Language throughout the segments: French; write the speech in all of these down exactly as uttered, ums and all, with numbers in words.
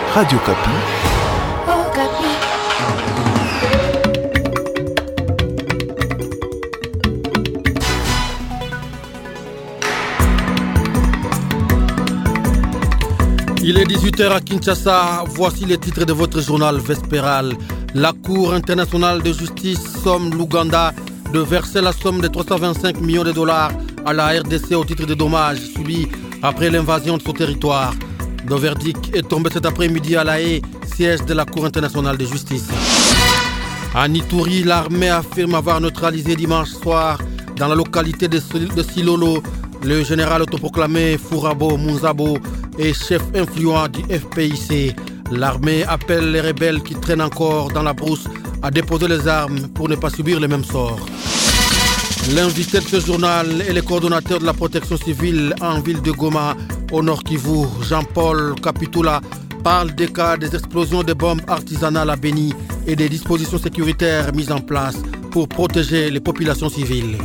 Radio Kapi. Oh, Kapi. Il est dix-huit heures à Kinshasa, voici les titres de votre journal vespéral. La Cour internationale de justice somme l'Ouganda de verser la somme de trois cent vingt-cinq millions de dollars à la R D C au titre des dommages subis après l'invasion de son territoire. Le verdict est tombé cet après-midi à La Haye, siège de la Cour internationale de justice. À Nitouri, l'armée affirme avoir neutralisé dimanche soir dans la localité de Silolo le général autoproclamé Fourabo Munzabo et chef influent du F P I C. L'armée appelle les rebelles qui traînent encore dans la brousse à déposer les armes pour ne pas subir le même sort. L'invité de ce journal est le coordonnateur de la protection civile en ville de Goma, au Nord Kivu, Jean-Paul Kapitula, parle des cas des explosions de bombes artisanales à Beni et des dispositions sécuritaires mises en place pour protéger les populations civiles.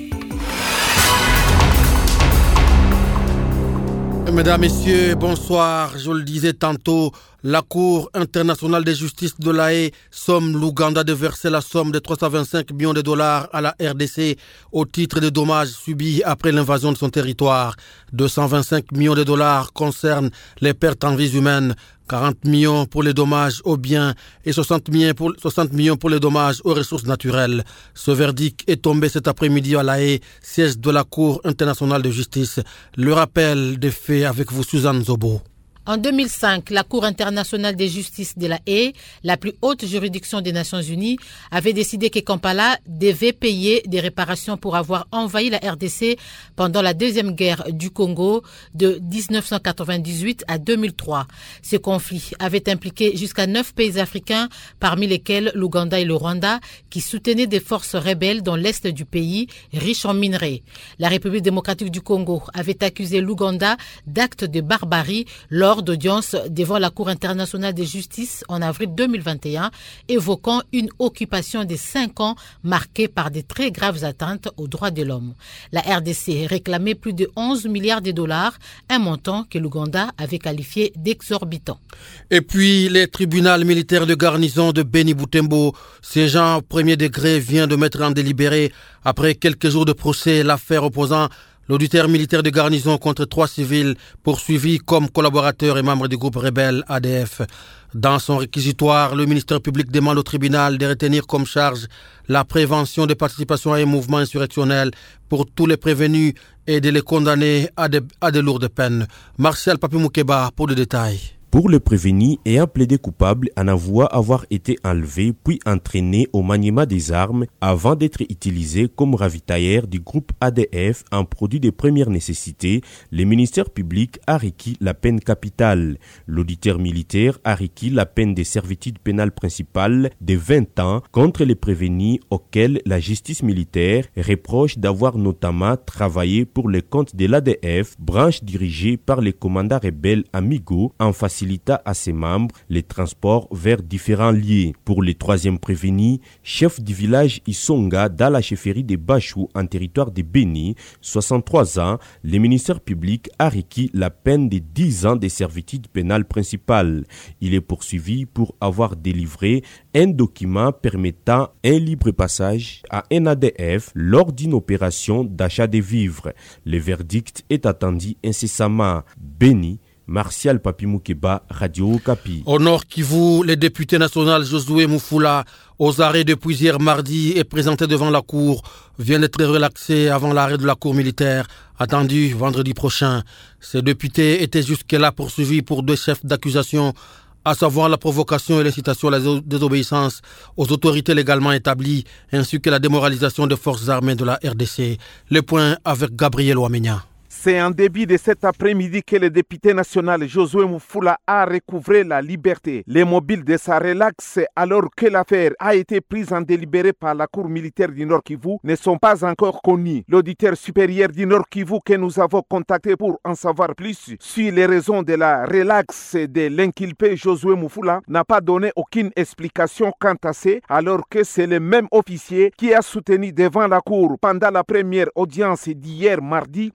Mesdames, Messieurs, bonsoir. Je le disais tantôt, la Cour internationale de justice de La Haye somme l'Ouganda de verser la somme de trois cent vingt-cinq millions de dollars à la R D C au titre des dommages subis après l'invasion de son territoire. deux cent vingt-cinq millions de dollars concernent les pertes en vies humaines, quarante millions pour les dommages aux biens et soixante millions pour, soixante millions pour les dommages aux ressources naturelles. Ce verdict est tombé cet après-midi à La Haye, siège de la Cour internationale de justice. Le rappel des faits avec vous, Suzanne Zobo. En deux mille cinq, la Cour internationale de justice de La Haye, la plus haute juridiction des Nations Unies, avait décidé que Kampala devait payer des réparations pour avoir envahi la R D C pendant la deuxième guerre du Congo de dix-neuf cent quatre-vingt-dix-huit à deux mille trois. Ce conflit avait impliqué jusqu'à neuf pays africains, parmi lesquels l'Ouganda et le Rwanda, qui soutenaient des forces rebelles dans l'est du pays, riche en minerais. La République démocratique du Congo avait accusé l'Ouganda d'actes de barbarie lors d'audience devant la Cour internationale de justice en avril deux mille vingt et un, évoquant une occupation de cinq ans marquée par de très graves atteintes aux droits de l'homme. La R D C réclamait plus de onze milliards de dollars, un montant que l'Ouganda avait qualifié d'exorbitant. Et puis, les tribunaux militaires de garnison de Beni Butembo, siégeant au premier degré, vient de mettre en délibéré, après quelques jours de procès, l'affaire opposant l'auditeur militaire de garnison contre trois civils poursuivis comme collaborateurs et membres du groupe rebelle A D F. Dans son réquisitoire, le ministère public demande au tribunal de retenir comme charge la prévention de participation à un mouvement insurrectionnel pour tous les prévenus et de les condamner à de, à de lourdes peines. Martial Papi Moukeba pour le détail. Pour le prévenu ayant plaidé coupable en avouant avoir été enlevé puis entraîné au maniement des armes avant d'être utilisé comme ravitailleur du groupe A D F en produits de première nécessité, le ministère public a requis la peine capitale. L'auditeur militaire a requis la peine de servitude pénale principale de vingt ans contre les prévenus auxquels la justice militaire reproche d'avoir notamment travaillé pour le compte de l'A D F, branche dirigée par les commandants rebelles Amigo, en facilitant à ses membres les transports vers différents lieux. Pour le troisième prévenu, chef du village Isonga dans la chefferie de Bachou en territoire de Beni, soixante-trois ans, le ministère public a requis la peine de dix ans de servitude pénale principale. Il est poursuivi pour avoir délivré un document permettant un libre passage à un A D F lors d'une opération d'achat de vivres. Le verdict est attendu incessamment. Beni, Martial Papi Moukeba, Radio Kapi. Au Nord Kivu, le député national Josué Moufoula, aux arrêts depuis hier mardi et présenté devant la Cour, vient d'être relaxé avant l'arrêt de la Cour militaire, attendu vendredi prochain. Ce député était jusque-là poursuivi pour deux chefs d'accusation, à savoir la provocation et l'incitation à la désobéissance aux autorités légalement établies, ainsi que la démoralisation des forces armées de la R D C. Le point avec Gabriel Ouamenia. C'est en début de cet après-midi que le député national Josué Moufoula a recouvré la liberté. Les mobiles de sa relaxe, alors que l'affaire a été prise en délibéré par la Cour militaire du Nord Kivu, ne sont pas encore connus. L'auditeur supérieur du Nord Kivu que nous avons contacté pour en savoir plus sur les raisons de la relaxe de l'inculpé Josué Moufoula n'a pas donné aucune explication quant à ça, alors que c'est le même officier qui a soutenu devant la Cour pendant la première audience d'hier mardi que les faits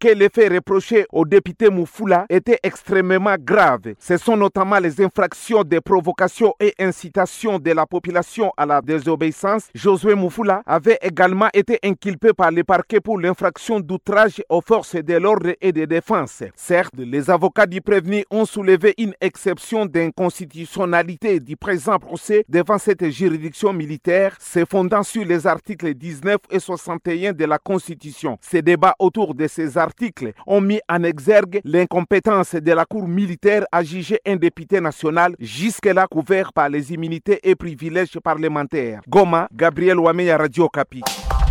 faits reprochés au député Moufoula étaient extrêmement graves. Ce sont notamment les infractions de provocation et incitation de la population à la désobéissance. Josué Moufoula avait également été inculpé par le parquet pour l'infraction d'outrage aux forces de l'ordre et de défense. Certes, les avocats du prévenu ont soulevé une exception d'inconstitutionnalité du présent procès devant cette juridiction militaire, se fondant sur les articles dix-neuf et soixante et un de la Constitution. Ces débats autour de ces articles ont mis en exergue l'incompétence de la Cour militaire à juger un député national jusque-là couvert par les immunités et privilèges parlementaires. Goma, Gabriel Ouameya, Radio Okapi.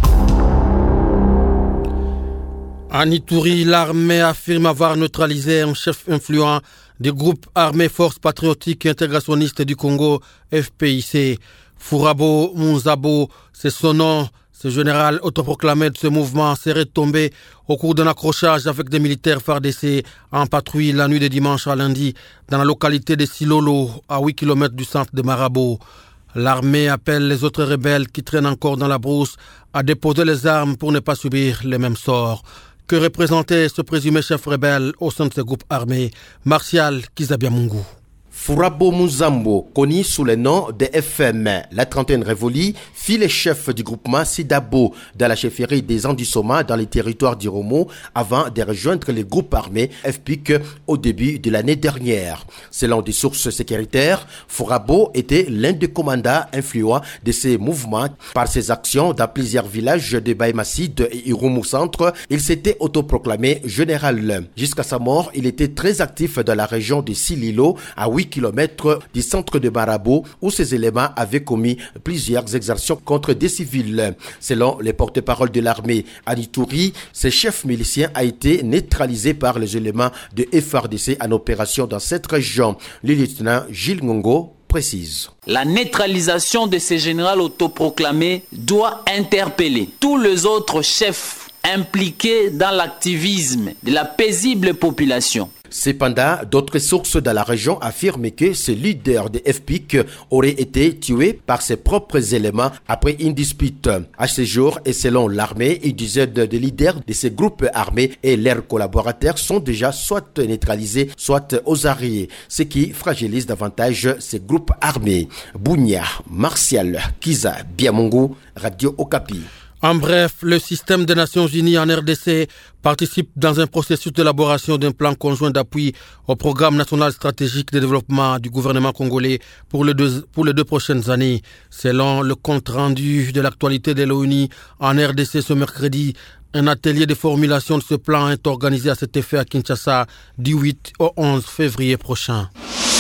À Ituri, l'armée affirme avoir neutralisé un chef influent du groupe armé Forces patriotiques et intégrationnistes du Congo, F P I C. Fourabo Munzabo, c'est son nom. Ce général autoproclamé de ce mouvement serait tombé au cours d'un accrochage avec des militaires F A R D C en patrouille la nuit de dimanche à lundi dans la localité de Silolo, à huit kilomètres du centre de Marabo. L'armée appelle les autres rebelles qui traînent encore dans la brousse à déposer les armes pour ne pas subir les mêmes sorts. Que représentait ce présumé chef rebelle au sein de ce groupe armé? Martial Kizabiamungu. Fourabo Muzambo, connu sous le nom de F M, la trentaine révolue, fit le chef du groupement Sidabo dans la chefferie des Andissoma dans les territoires d'Iromo avant de rejoindre les groupes armés F P I C au début de l'année dernière. Selon des sources sécuritaires, Fourabo était l'un des commandants influents de ces mouvements. Par ses actions dans plusieurs villages de Baïmassid et Iromo Centre, il s'était autoproclamé général. Jusqu'à sa mort, il était très actif dans la région de Sililo, à huit kilomètres du centre de Marabo, où ces éléments avaient commis plusieurs exactions contre des civils. Selon les porte-parole de l'armée à Ituri, ce chef milicien a été neutralisé par les éléments de F A R D C en opération dans cette région. Le lieutenant Gilles Ngongo précise. La neutralisation de ce général autoproclamé doit interpeller tous les autres chefs impliqués dans l'activisme de la paisible population. Cependant, d'autres sources dans la région affirment que ce leader de F P I C aurait été tué par ses propres éléments après une dispute. À ce jour, et selon l'armée, une dizaine de leaders de ces groupes armés et leurs collaborateurs sont déjà soit neutralisés, soit aux arrêts, ce qui fragilise davantage ces groupes armés. Bounia, Martial, Kiza, Biamungu, Radio Okapi. En bref, le système des Nations Unies en R D C participe dans un processus d'élaboration d'un plan conjoint d'appui au programme national stratégique de développement du gouvernement congolais pour les deux, pour les deux prochaines années. Selon le compte rendu de l'actualité de l'ONU en R D C ce mercredi, un atelier de formulation de ce plan est organisé à cet effet à Kinshasa du huit au onze février prochain.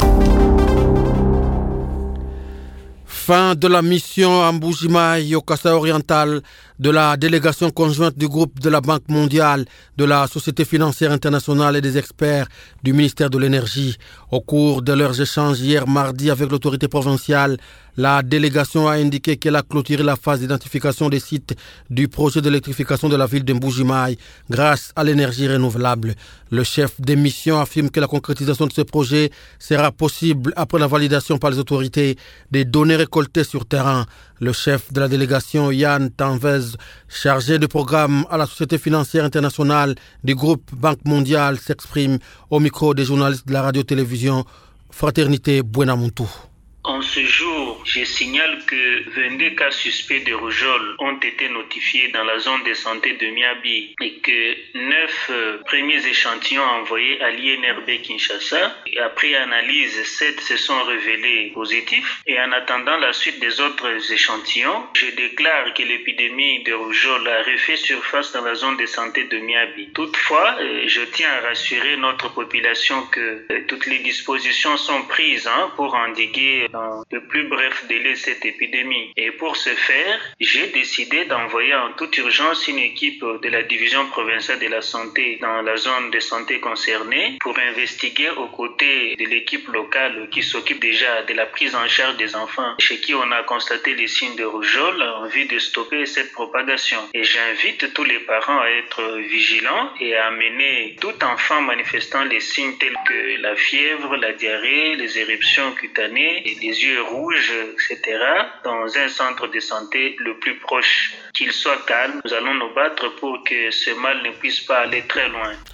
Fin de la mission à Mbujimaï au Kasaï oriental de la délégation conjointe du groupe de la Banque mondiale, de la Société financière internationale et des experts du ministère de l'énergie. Au cours de leurs échanges hier mardi avec l'autorité provinciale, la délégation a indiqué qu'elle a clôturé la phase d'identification des sites du projet d'électrification de la ville de Mbujimaï grâce à l'énergie renouvelable. Le chef des missions affirme que la concrétisation de ce projet sera possible après la validation par les autorités des données récoltées sur terrain. Le chef de la délégation, Yann Tanvez, chargé de programme à la Société financière internationale du groupe Banque mondiale, s'exprime au micro des journalistes de la radio-télévision Fraternité Buenamuntu. En ce jour, je signale que vingt-deux cas suspects de rougeole ont été notifiés dans la zone de santé de Miabi et que neuf euh, premiers échantillons envoyés à l'I N R B Kinshasa. Et après analyse, sept se sont révélés positifs. Et en attendant la suite des autres échantillons, je déclare que l'épidémie de rougeole a refait surface dans la zone de santé de Miabi. Toutefois, euh, je tiens à rassurer notre population que euh, toutes les dispositions sont prises hein, pour endiguer dans le plus bref délai cette épidémie. Et pour ce faire, j'ai décidé d'envoyer en toute urgence une équipe de la division provinciale de la santé dans la zone de santé concernée pour investiguer aux côtés de l'équipe locale qui s'occupe déjà de la prise en charge des enfants chez qui on a constaté les signes de rougeole en vue de stopper cette propagation. Et j'invite tous les parents à être vigilants et à amener tout enfant manifestant les signes tels que la fièvre, la diarrhée, les éruptions cutanées, les yeux rouges, et cetera, dans un centre de santé le plus proche. Qu'il soit calme, nous allons nous battre pour que ce mal ne puisse pas aller très loin.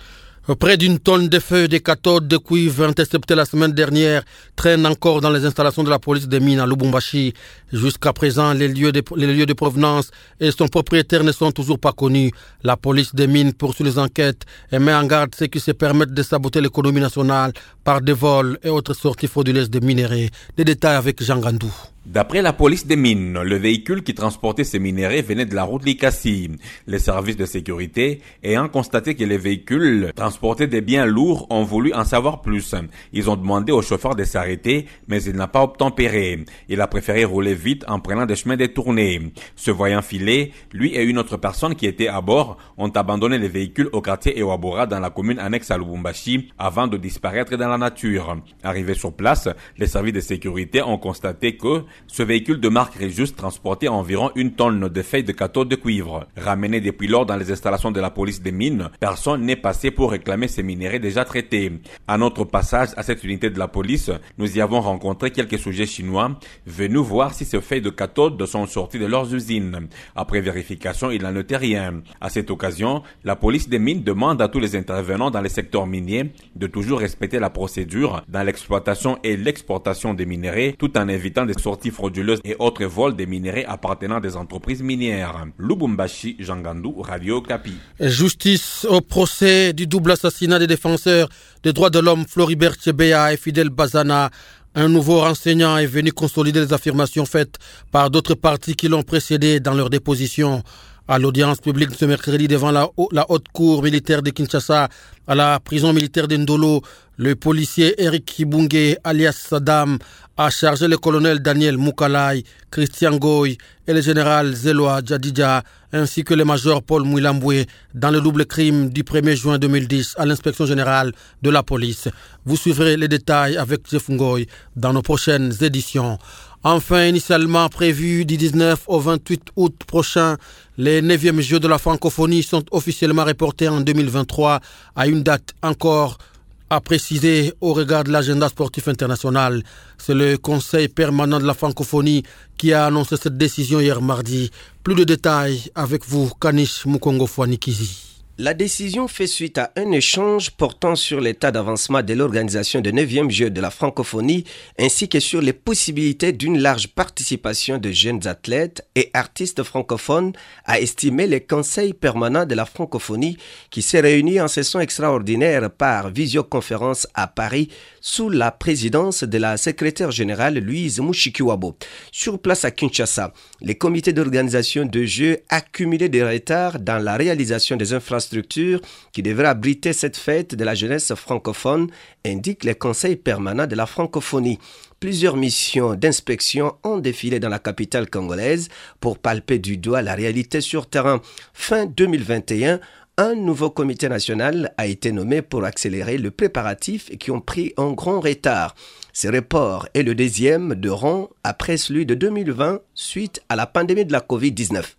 Près d'une tonne de feuilles de cathodes de cuivre interceptées la semaine dernière traînent encore dans les installations de la police des mines à Lubumbashi. Jusqu'à présent, les lieux, de, les lieux de provenance et son propriétaire ne sont toujours pas connus. La police des mines poursuit les enquêtes et met en garde ceux qui se permettent de saboter l'économie nationale par des vols et autres sorties frauduleuses de minerais. Des détails avec Jean Gandou. D'après la police des mines, le véhicule qui transportait ces minerais venait de la route Likasi. Les services de sécurité, ayant constaté que les véhicules transportaient des biens lourds, ont voulu en savoir plus. Ils ont demandé au chauffeur de s'arrêter, mais il n'a pas obtempéré. Il a préféré rouler vite en prenant des chemins détournés. Se voyant filer, lui et une autre personne qui était à bord ont abandonné les véhicules au quartier Ewabora dans la commune annexe à Lubumbashi avant de disparaître dans la nature. Arrivés sur place, les services de sécurité ont constaté que ce véhicule de marque Regius transportait environ une tonne de feuilles de cathode de cuivre. Ramené depuis lors dans les installations de la police des mines, personne n'est passé pour réclamer ces minéraux déjà traités. À notre passage à cette unité de la police, nous y avons rencontré quelques sujets chinois venus voir si ces feuilles de cathode sont sorties de leurs usines. Après vérification, il n'en était rien. À cette occasion, la police des mines demande à tous les intervenants dans les secteurs miniers de toujours respecter la procédure dans l'exploitation et l'exportation des minéraux, tout en évitant des sorties frauduleuses et autres vols des minéraux appartenant à des entreprises minières. Lubumbashi, Jean Gandou, Radio Okapi. Justice au procès du double assassinat des défenseurs des droits de l'homme Floribert Chebeya et Fidel Bazana. Un nouveau renseignant est venu consolider les affirmations faites par d'autres parties qui l'ont précédé dans leur déposition. À l'audience publique ce mercredi devant la, la haute cour militaire de Kinshasa, à la prison militaire d'Indolo, le policier Eric Kibunge, alias Saddam, a chargé le colonel Daniel Moukalai, Christian Goy et le général Zeloa Djadidja, ainsi que le major Paul Mouilamboué, dans le double crime du premier juin deux mille dix à l'inspection générale de la police. Vous suivrez les détails avec Jeff Ngoy dans nos prochaines éditions. Enfin, initialement prévu du dix-neuf au vingt-huit août prochain, les neuvièmes Jeux de la francophonie sont officiellement reportés en deux mille vingt-trois à une date encore à préciser au regard de l'agenda sportif international. C'est le Conseil permanent de la francophonie qui a annoncé cette décision hier mardi. Plus de détails avec vous, Kanish Mukongo Fouanikizi. La décision fait suite à un échange portant sur l'état d'avancement de l'organisation des neuvièmes Jeux de la francophonie ainsi que sur les possibilités d'une large participation de jeunes athlètes et artistes francophones, a estimé le Conseil permanent de la francophonie qui s'est réuni en session extraordinaire par visioconférence à Paris sous la présidence de la secrétaire générale Louise Mushikiwabo. Sur place à Kinshasa, les comités d'organisation de Jeux accumulaient des retards dans la réalisation des infrastructures qui devrait abriter cette fête de la jeunesse francophone, indique le Conseil permanent de la francophonie. Plusieurs missions d'inspection ont défilé dans la capitale congolaise pour palper du doigt la réalité sur terrain. Fin deux mille vingt et un, un nouveau comité national a été nommé pour accélérer le préparatif et qui ont pris un grand retard. Ce report est le deuxième de rang après celui de deux mille vingt suite à la pandémie de la covid dix-neuf.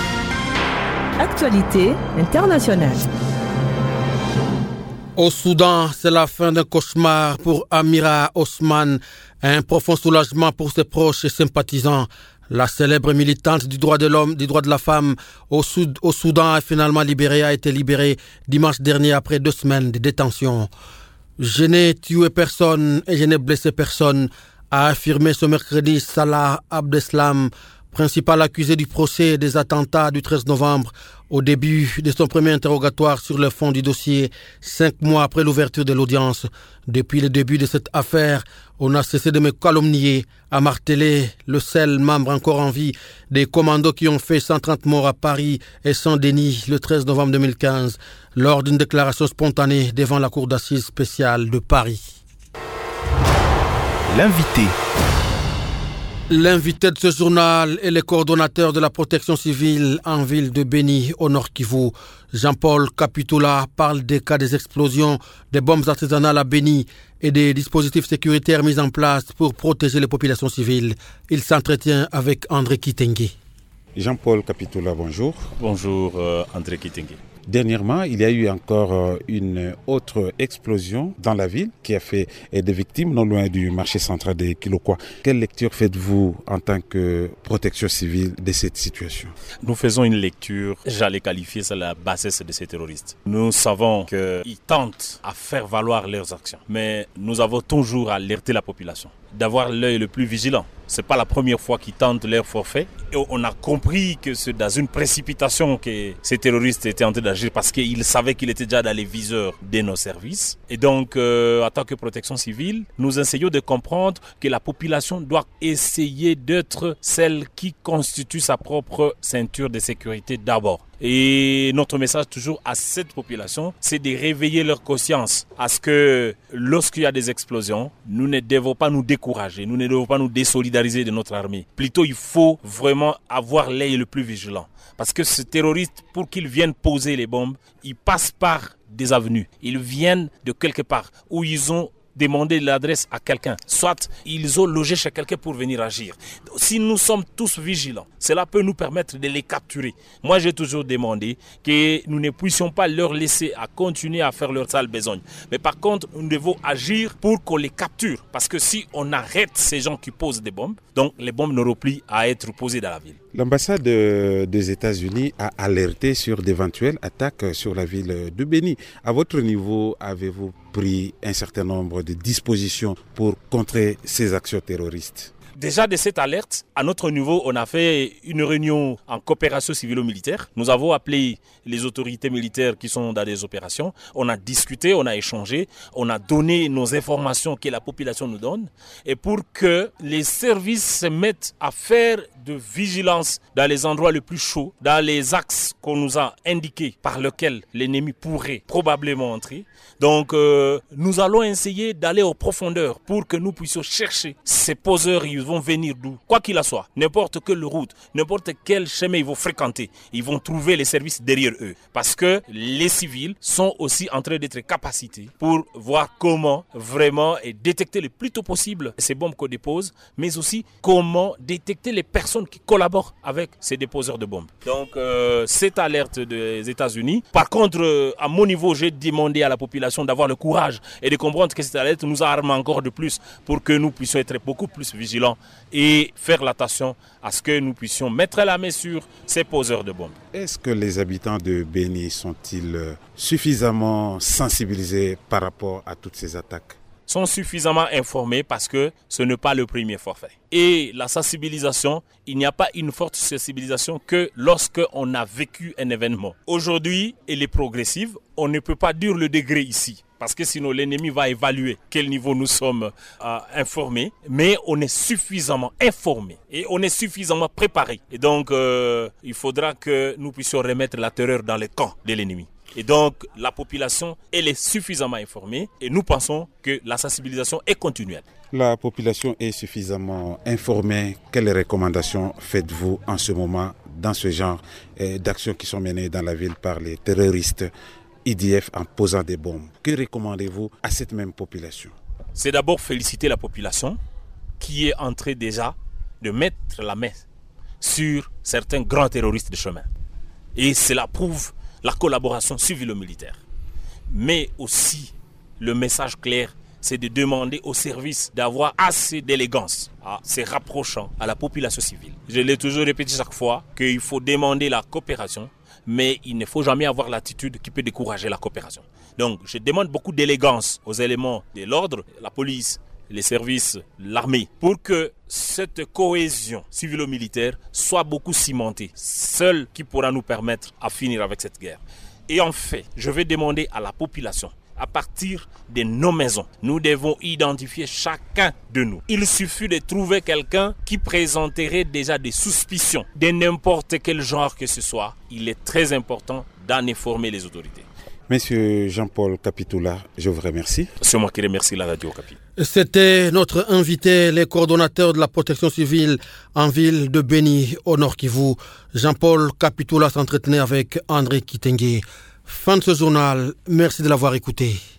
Actualité internationale. Au Soudan, c'est la fin d'un cauchemar pour Amira Osman. Un profond soulagement pour ses proches et sympathisants. La célèbre militante du droit de l'homme, du droit de la femme au, Soud, au Soudan est finalement libérée, a été libérée dimanche dernier après deux semaines de détention. Je n'ai tué personne et je n'ai blessé personne, a affirmé ce mercredi Salah Abdeslam, principal accusé du procès des attentats du treize novembre, au début de son premier interrogatoire sur le fond du dossier, cinq mois après l'ouverture de l'audience. Depuis le début de cette affaire, on a cessé de me calomnier, a martelé le seul membre encore en vie des commandos qui ont fait cent trente morts à Paris et Saint-Denis le treize novembre deux mille quinze, lors d'une déclaration spontanée devant la cour d'assises spéciale de Paris. L'invité. L'invité de ce journal est le coordonnateur de la protection civile en ville de Beni, au Nord Kivu. Jean-Paul Kapitula parle des cas des explosions des bombes artisanales à Beni et des dispositifs sécuritaires mis en place pour protéger les populations civiles. Il s'entretient avec André Kitenge. Jean-Paul Kapitula, bonjour. Bonjour euh, André Kitenge. Dernièrement, il y a eu encore une autre explosion dans la ville qui a fait des victimes non loin du marché central de Kilokwa. Quelle lecture faites-vous en tant que protection civile de cette situation? Nous faisons une lecture, j'allais qualifier ça la bassesse de ces terroristes. Nous savons qu'ils tentent à faire valoir leurs actions, mais nous avons toujours alerté la population d'avoir l'œil le plus vigilant. Ce n'est pas la première fois qu'ils tentent leur forfait. Et on a compris que c'est dans une précipitation que ces terroristes étaient en train d'agir parce qu'ils savaient qu'ils étaient déjà dans les viseurs de nos services. Et donc, euh, en tant que protection civile, nous essayons de comprendre que la population doit essayer d'être celle qui constitue sa propre ceinture de sécurité d'abord. Et notre message toujours à cette population, c'est de réveiller leur conscience à ce que lorsqu'il y a des explosions, nous ne devons pas nous décourager, nous ne devons pas nous désolidariser de notre armée. Plutôt, il faut vraiment avoir l'œil le plus vigilant. Parce que ces terroristes, pour qu'ils viennent poser les bombes, ils passent par des avenues. Ils viennent de quelque part où ils ont demander l'adresse à quelqu'un, soit ils ont logé chez quelqu'un pour venir agir. Si nous sommes tous vigilants, cela peut nous permettre de les capturer. Moi, j'ai toujours demandé que nous ne puissions pas leur laisser à continuer à faire leur sale besogne. Mais par contre, nous devons agir pour qu'on les capture. Parce que si on arrête ces gens qui posent des bombes, donc les bombes n'auront plus à être posées dans la ville. L'ambassade des États-Unis a alerté sur d'éventuelles attaques sur la ville de Béni. À votre niveau, avez-vous pris un certain nombre de dispositions pour contrer ces actions terroristes? Déjà de cette alerte, à notre niveau, on a fait une réunion en coopération civilo-militaire. Nous avons appelé les autorités militaires qui sont dans des opérations. On a discuté, on a échangé, on a donné nos informations que la population nous donne. Et pour que les services se mettent à faire de vigilance dans les endroits les plus chauds, dans les axes qu'on nous a indiqués par lesquels l'ennemi pourrait probablement entrer. Donc euh, nous allons essayer d'aller aux profondeurs pour que nous puissions chercher ces poseurs. Ils vont venir d'où, quoi qu'il en soit, n'importe quelle route, n'importe quel chemin ils vont fréquenter, ils vont trouver les services derrière eux. Parce que les civils sont aussi en train d'être capacités pour voir comment vraiment détecter le plus tôt possible ces bombes qu'on dépose, mais aussi comment détecter les personnes qui collaborent avec ces déposeurs de bombes. Donc euh, cette alerte des États-Unis. Par contre, euh, à mon niveau, j'ai demandé à la population d'avoir le courage et de comprendre que cette alerte nous arme encore de plus pour que nous puissions être beaucoup plus vigilants et faire l'attention à ce que nous puissions mettre la main sur ces poseurs de bombes. Est-ce que les habitants de Béni sont-ils suffisamment sensibilisés par rapport à toutes ces attaques? Sont suffisamment informés parce que ce n'est pas le premier forfait. Et la sensibilisation, il n'y a pas une forte sensibilisation que lorsqu'on a vécu un événement. Aujourd'hui, elle est progressive. On ne peut pas dire le degré ici. Parce que sinon l'ennemi va évaluer quel niveau nous sommes euh, informés. Mais on est suffisamment informés et on est suffisamment préparés. Et donc euh, il faudra que nous puissions remettre la terreur dans les camps de l'ennemi. Et donc la population, elle est suffisamment informée et nous pensons que la sensibilisation est continuelle. La population est suffisamment informée. Quelles recommandations faites-vous en ce moment dans ce genre d'actions qui sont menées dans la ville par les terroristes I D F en posant des bombes? Que recommandez-vous à cette même population? C'est d'abord féliciter la population qui est en train déjà de mettre la main sur certains grands terroristes de chemin. Et cela prouve la collaboration civilo-militaire. Mais aussi, le message clair, c'est de demander aux services d'avoir assez d'élégance en se rapprochant à la population civile. Je l'ai toujours répété chaque fois qu'il faut demander la coopération, mais il ne faut jamais avoir l'attitude qui peut décourager la coopération. Donc, je demande beaucoup d'élégance aux éléments de l'ordre, la police, les services, l'armée, pour que cette cohésion civilo-militaire soit beaucoup cimentée, seule qui pourra nous permettre à finir avec cette guerre. Et en fait, je vais demander à la population, à partir de nos maisons, nous devons identifier chacun de nous. Il suffit de trouver quelqu'un qui présenterait déjà des suspicions de n'importe quel genre que ce soit. Il est très important d'en informer les autorités. Monsieur Jean-Paul Kapitula, je vous remercie. C'est moi qui remercie la radio Capi. C'était notre invité, le coordonnateur de la protection civile en ville de Béni, au Nord Kivu. Jean-Paul Kapitula s'entretenait avec André Kitenge. Fin de ce journal, merci de l'avoir écouté.